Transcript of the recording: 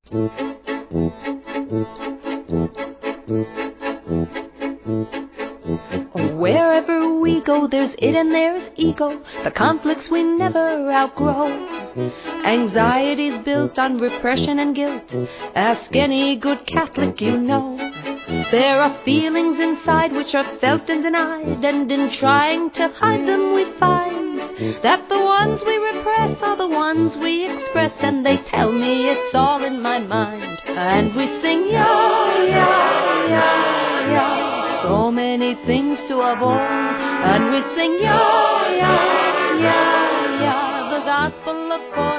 Wherever we go, there's it and there's ego, the conflicts we never outgrow. Anxiety's built on repression and guilt, ask any good Catholic you know. There are feelings inside which are felt and denied, and in trying to hide them we find that the ones we repress are the ones we express, and they tell me it's all in my mind. And we sing, ya, ya, ya, ya, so many things to avoid, and we sing, ya, ya, ya, ya, the gospel of course.